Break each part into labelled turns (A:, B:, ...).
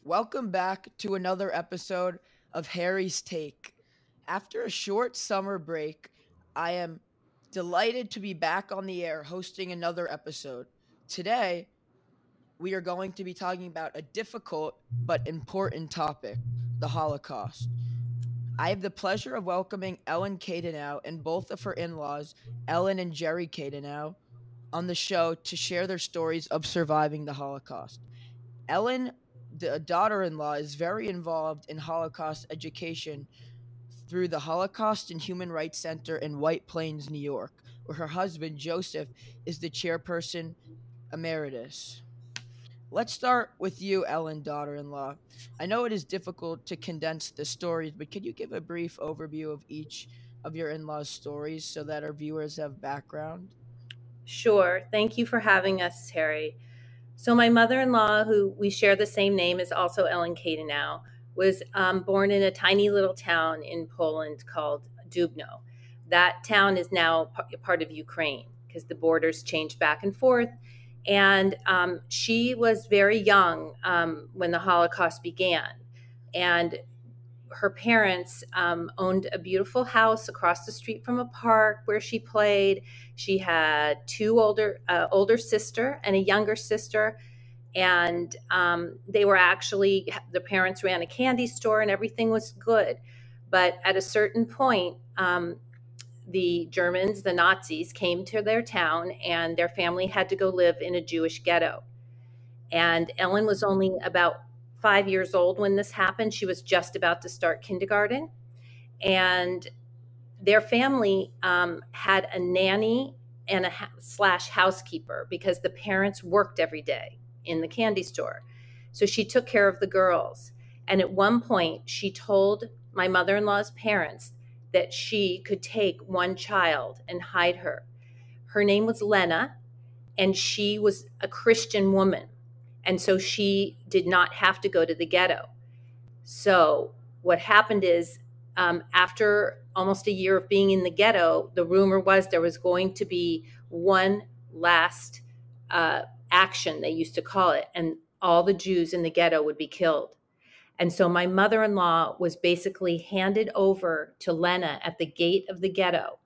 A: Welcome back to another episode of Harry's Take. After a short summer break, I am delighted to be back on the air hosting another episode. Today, we are going to be talking about a difficult but important topic, the Holocaust. I have the pleasure of welcoming Ellen Cadenow and both of her in laws, Ellen and Jerry Cadenow, on the show to share their stories of surviving the Holocaust. Ellen, the daughter in law, is very involved in Holocaust education through the Holocaust and Human Rights Center in White Plains, New York, where her husband, Joseph, is the chairperson emeritus. Let's start with you, Ellen, daughter in law. I know it is difficult to condense the stories, but could you give a brief overview of each of your in law's stories so that our viewers have background?
B: Sure. Thank you for having us, Terry. So my mother-in-law, who we share the same name, is also Ellen Cadenow, was born in a tiny little town in Poland called Dubno. That town is now part of Ukraine because the borders change back and forth. And she was very young when the Holocaust began. And her parents owned a beautiful house across the street from a park where she played. She had two older sister and a younger sister, and they were actually, the parents ran a candy store and everything was good. But at a certain point, the Germans, the Nazis, came to their town, and their family had to go live in a Jewish ghetto. And Ellen was only about 5 years old when this happened. She was just about to start kindergarten. And their family had a nanny and a slash housekeeper because the parents worked every day in the candy store. So she took care of the girls. And at one point, she told my mother-in-law's parents that she could take one child and hide her. Her name was Lena, and she was a Christian woman. And so she did not have to go to the ghetto. So what happened is, after almost a year of being in the ghetto, the rumor was there was going to be one last action, they used to call it, and all the Jews in the ghetto would be killed. And so my mother-in-law was basically handed over to Lena at the gate of the ghetto.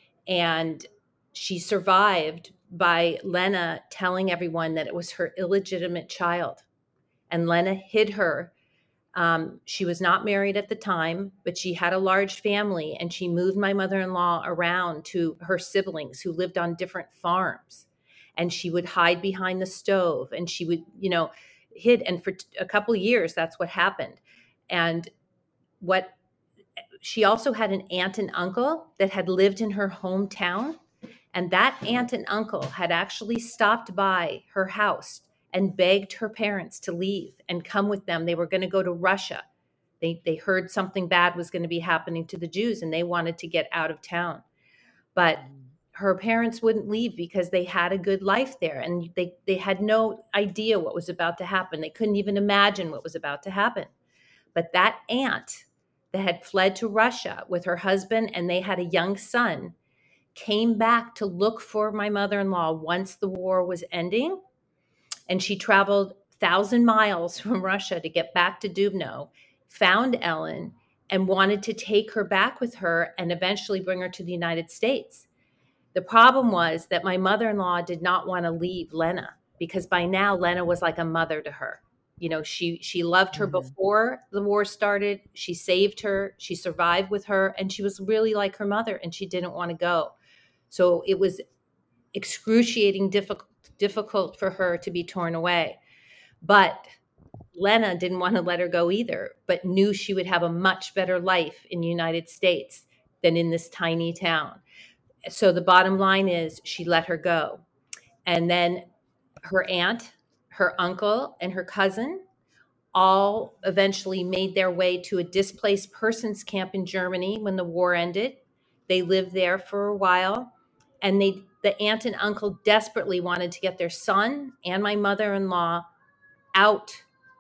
B: And she survived by Lena telling everyone that it was her illegitimate child. And Lena hid her. She was not married at the time, but she had a large family, and she moved my mother-in-law around to her siblings who lived on different farms. And she would hide behind the stove, and she would, hid. And for a couple of years, that's what happened. And what she also had an aunt and uncle that had lived in her hometown. And that aunt and uncle had actually stopped by her house and begged her parents to leave and come with them. They were going to go to Russia. They heard something bad was going to be happening to the Jews, and they wanted to get out of town. But her parents wouldn't leave because they had a good life there, and they had no idea what was about to happen. They couldn't even imagine what was about to happen. But that aunt that had fled to Russia with her husband, and they had a young son, came back to look for my mother-in-law once the war was ending. And she traveled 1,000 miles from Russia to get back to Dubno, found Ellen, and wanted to take her back with her and eventually bring her to the United States. The problem was that my mother-in-law did not want to leave Lena because by now Lena was like a mother to her. She loved her before the war started. She saved her. She survived with her, and she was really like her mother, and she didn't want to go. So it was excruciating difficult for her to be torn away. But Lena didn't want to let her go either, but knew she would have a much better life in the United States than in this tiny town. So the bottom line is she let her go. And then her aunt, her uncle, and her cousin all eventually made their way to a displaced persons camp in Germany when the war ended. They lived there for a while, and the aunt and uncle desperately wanted to get their son and my mother-in-law out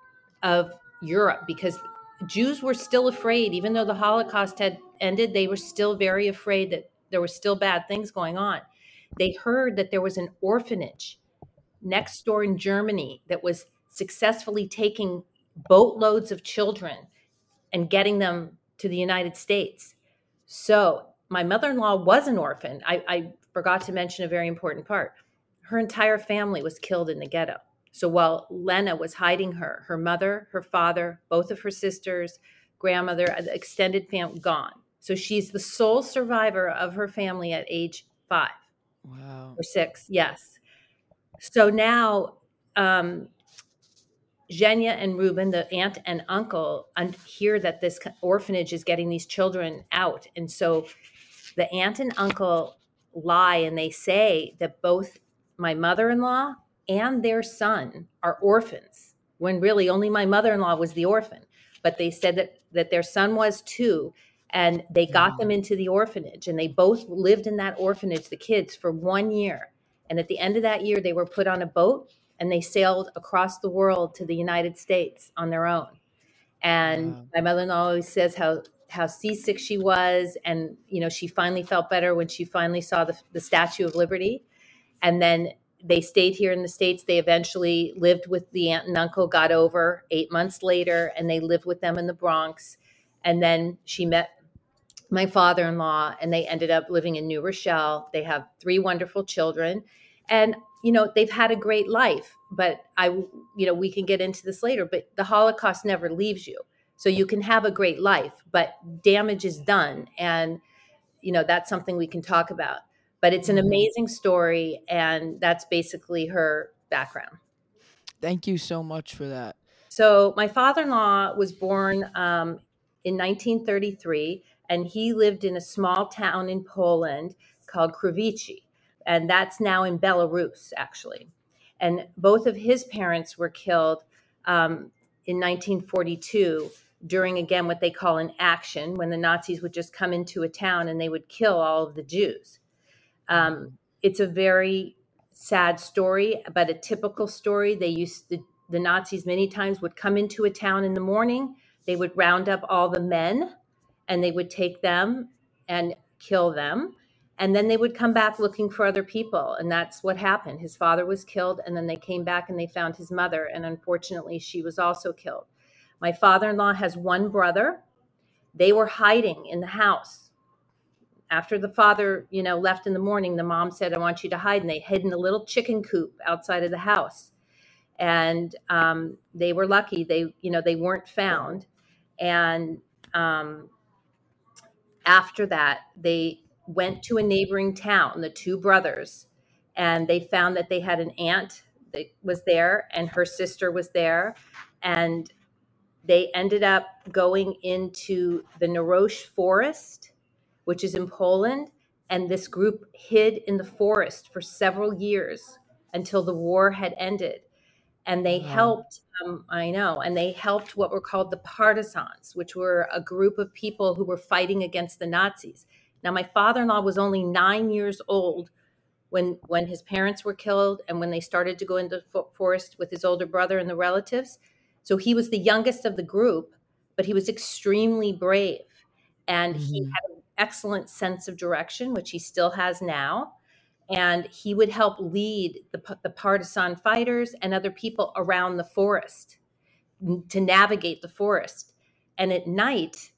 B: of Europe because Jews were still afraid. Even though the Holocaust had ended, they were still very afraid that there were still bad things going on. They heard that there was an orphanage next door in Germany that was successfully taking boatloads of children and getting them to the United States. So my mother-in-law was an orphan. I forgot to mention a very important part. Her entire family was killed in the ghetto. So while Lena was hiding her mother, her father, both of her sisters, grandmother, the extended family gone. So she's the sole survivor of her family at age 5
A: Wow.
B: or 6. Yes. So now Zhenya and Ruben, the aunt and uncle, hear that this orphanage is getting these children out. And so the aunt and uncle lie and they say that both my mother-in-law and their son are orphans, when really only my mother-in-law was the orphan. But they said that their son was too, and they got them into the orphanage, and they both lived in that orphanage, the kids, for 1 year. And at the end of that year, they were put on a boat and they sailed across the world to the United States on their own. And
A: Wow.
B: my mother-in-law always says how seasick she was, and she finally felt better when she finally saw the Statue of Liberty. And then they stayed here in the States. They eventually lived with the aunt and uncle, got over 8 months later, and they lived with them in the Bronx. And then she met my father-in-law, and they ended up living in New Rochelle. They have 3 wonderful children, and they've had a great life. But we can get into this later, but the Holocaust never leaves you. So you can have a great life, but damage is done, and that's something we can talk about. But it's an amazing story, and that's basically her background.
A: Thank you so much for that.
B: So my father-in-law was born in 1933, and he lived in a small town in Poland called Krowice, and that's now in Belarus, actually. And both of his parents were killed in 1942 during, again, what they call an action, when the Nazis would just come into a town and they would kill all of the Jews. It's a very sad story, but a typical story. The Nazis many times would come into a town in the morning. They would round up all the men and they would take them and kill them. And then they would come back looking for other people. And that's what happened. His father was killed, and then they came back and they found his mother. And unfortunately, she was also killed. My father-in-law has 1 brother. They were hiding in the house. After the father, left in the morning, the mom said, "I want you to hide." And they hid in a little chicken coop outside of the house. And they were lucky. They weren't found. And after that, they went to a neighboring town, the 2 brothers, and they found that they had an aunt that was there and her sister was there. And they ended up going into the Narosh Forest, which is in Poland. And this group hid in the forest for several years until the war had ended. And they helped, and they helped what were called the partisans, which were a group of people who were fighting against the Nazis. Now, my father-in-law was only 9 years old when his parents were killed and when they started to go into the forest with his older brother and the relatives. So he was the youngest of the group, but he was extremely brave. And he had an excellent sense of direction, which he still has now. And he would help lead the partisan fighters and other people around the forest to navigate the forest. And at night,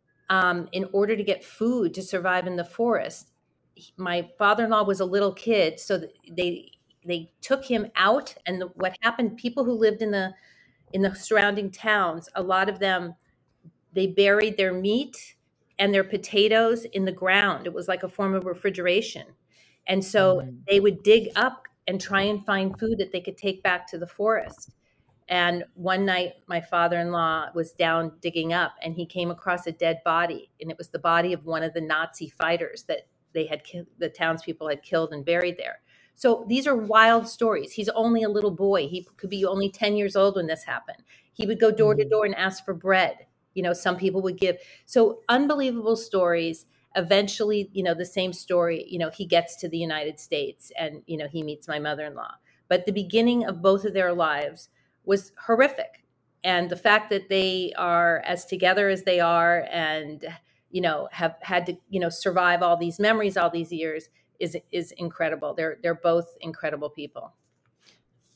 B: in order to get food to survive in the forest, my father-in-law was a little kid, so they took him out. And what happened? People who lived in the surrounding towns, a lot of them, they buried their meat and their potatoes in the ground. It was like a form of refrigeration. And so they would dig up and try and find food that they could take back to the forest. And one night, my father-in-law was down digging up, and he came across a dead body. And it was the body of one of the Nazi fighters that the townspeople had killed and buried there. So these are wild stories. He's only a little boy. He could be only 10 years old when this happened. He would go door to door and ask for bread. Some people would give. So unbelievable stories. Eventually, the same story, he gets to the United States and, he meets my mother-in-law. But the beginning of both of their lives was horrific. And the fact that they are as together as they are and, have had to, survive all these memories all these years is incredible. They're both incredible people.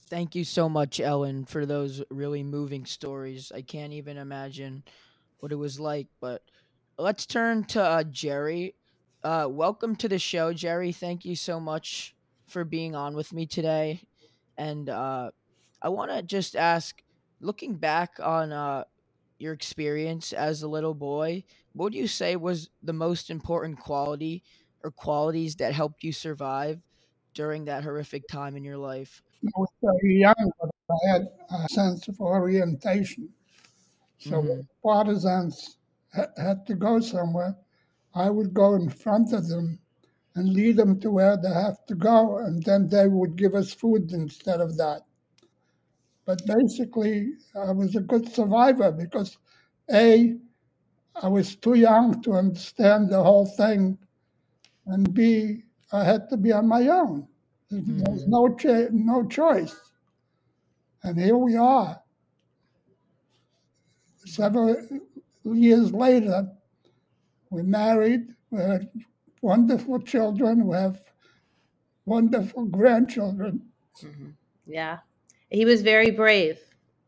A: Thank you so much, Ellen, for those really moving stories. I can't even imagine what it was like. But let's turn to Jerry. Welcome to the show, Jerry. Thank you so much for being on with me today. And I want to just ask, looking back on your experience as a little boy, what would you say was the most important quality or qualities that helped you survive during that horrific time in your life?
C: I was very young, but I had a sense of orientation. So when
A: Mm-hmm.
C: partisans had to go somewhere, I would go in front of them and lead them to where they have to go, and then they would give us food instead of that. But basically, I was a good survivor because A, I was too young to understand the whole thing, and B, I had to be on my own. There's
A: Mm-hmm.
C: no choice. And here we are, several years later. We're married, we have wonderful children, we have wonderful grandchildren.
B: Hmm. Yeah. He was very brave.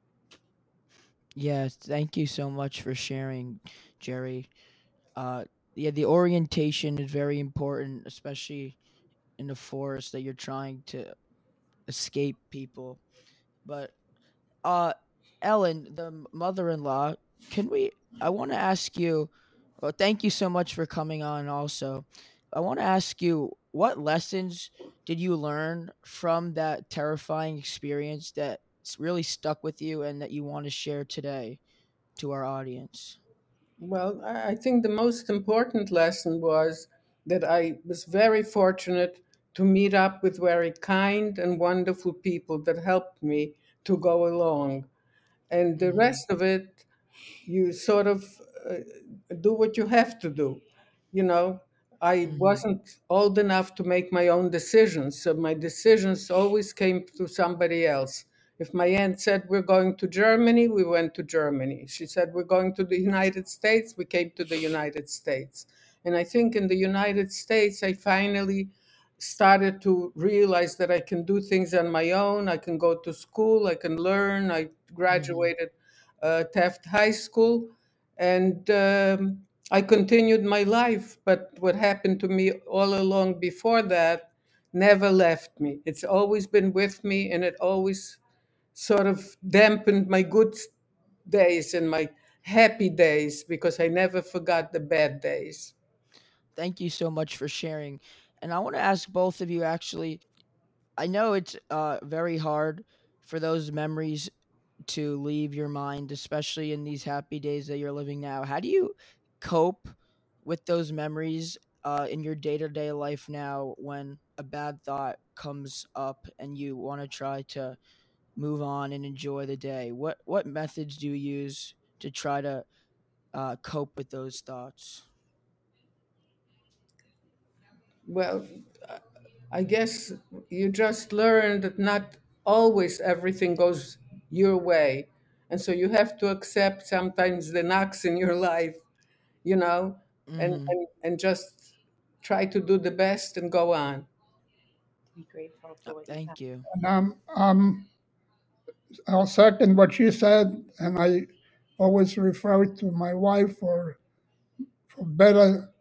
A: Yes, thank you so much for sharing, Jerry. Uh, yeah, the orientation is very important, especially in the forest that you're trying to escape people. But uh, Ellen, the mother-in-law, can we? I want to ask you. Well, thank you so much for coming on. Also, I want to ask you, what lessons did you learn from that terrifying experience that really stuck with you and that you want to share today to our audience?
D: Well, I think the most important lesson was that I was very fortunate to meet up with very kind and wonderful people that helped me to go along. And the
A: Mm-hmm.
D: rest of it, you sort of uh, do what you have to do. You know, I
A: Mm-hmm.
D: wasn't old enough to make my own decisions, so my decisions always came through somebody else. If my aunt said we're going to Germany, we went to Germany. She said we're going to the United States, we came to the United States. And I think in the United States, I finally started to realize that I can do things on my own. I can go to school, I can learn. I
A: Mm-hmm.
D: graduated Taft High School, and I continued my life. But what happened to me all along before that never left me. It's always been with me, and it always sort of dampened my good days and my happy days because I never forgot the bad days.
A: Thank you so much for sharing. And I want to ask both of you actually. I know it's very hard for those memories to leave your mind, especially in these happy days that you're living now. How do you cope with those memories in your day to day life now when a bad thought comes up and you want to try to move on and enjoy the day? What methods do you use to try to cope with those thoughts?
D: Well, I guess you just learn that not always everything goes your way. And so you have to accept sometimes the knocks in your life, you know,
A: Mm-hmm.
D: and just try to do the best and go on.
B: Be grateful for what you have.
A: Thank you.
C: And I'll second what she said, and I always refer to my wife for better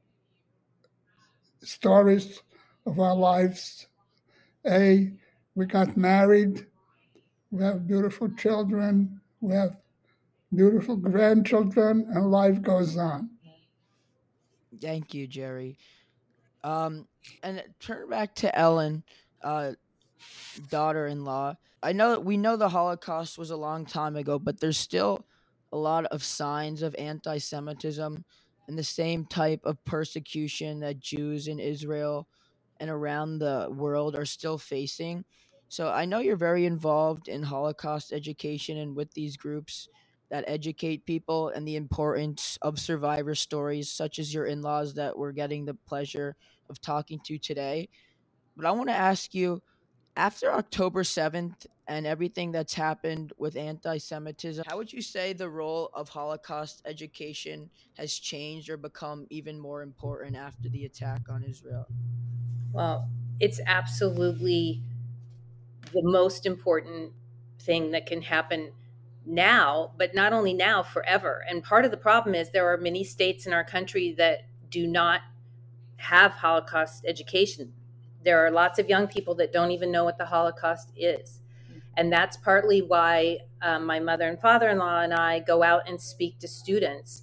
C: stories of our lives. A, we got married, we have beautiful children, we have beautiful grandchildren, and life goes on.
A: Thank you, Jerry. Um, and turn back to Ellen, uh, daughter-in-law. I know that we know the Holocaust was a long time ago, but there's still a lot of signs of anti-Semitism and the same type of persecution that Jews in Israel and around the world are still facing. So I know you're very involved in Holocaust education and with these groups that educate people and the importance of survivor stories, such as your in-laws that we're getting the pleasure of talking to today. But I want to ask you, after October 7th and everything that's happened with anti Semitism, how would you say the role of Holocaust education has changed or become even more important after the attack on Israel?
B: Well, it's absolutely the most important thing that can happen now, but not only now, forever. And part of the problem is there are many states in our country that do not have Holocaust education. There are lots of young people that don't even know what the Holocaust is. And that's partly why my mother and father-in-law and I go out and speak to students,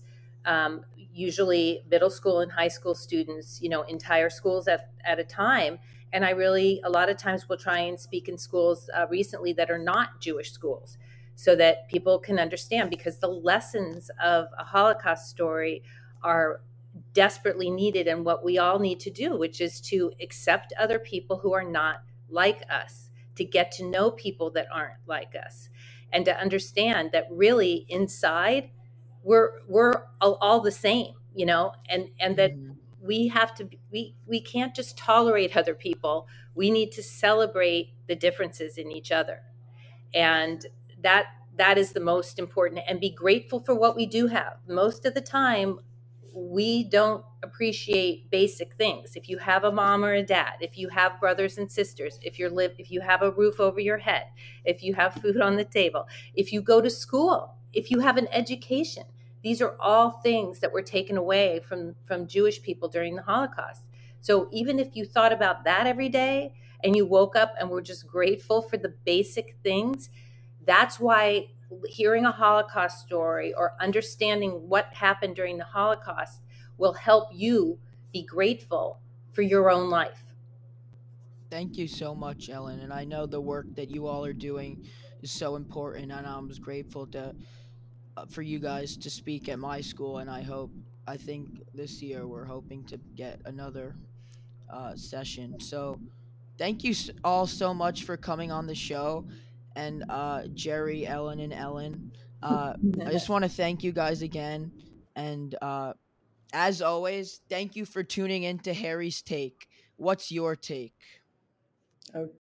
B: usually middle school and high school students, entire schools at a time. And a lot of times we'll try and speak in schools recently that are not Jewish schools, so that people can understand, because the lessons of a Holocaust story are desperately needed, and what we all need to do, which is to accept other people who are not like us, to get to know people that aren't like us, and to understand that really inside we're all the same, and that
A: Mhm.
B: we have to we can't just tolerate other people. We need to celebrate the differences in each other, and that is the most important, and be grateful for what we do have. Most of the time we don't appreciate basic things. If you have a mom or a dad, if you have brothers and sisters, if you have a roof over your head, if you have food on the table, if you go to school, if you have an education, these are all things that were taken away from Jewish people during the Holocaust. So even if you thought about that every day and you woke up and were just grateful for the basic things, that's why hearing a Holocaust story or understanding what happened during the Holocaust will help you be grateful for your own life.
A: Thank you so much, Ellen. And I know the work that you all are doing is so important, and I'm grateful for you guys to speak at my school. And I think this year we're hoping to get another session. So thank you all so much for coming on the show, and Jerry, Ellen, and Ellen. I just want to thank you guys again, and as always, thank you for tuning in to Harry's Take. What's your take?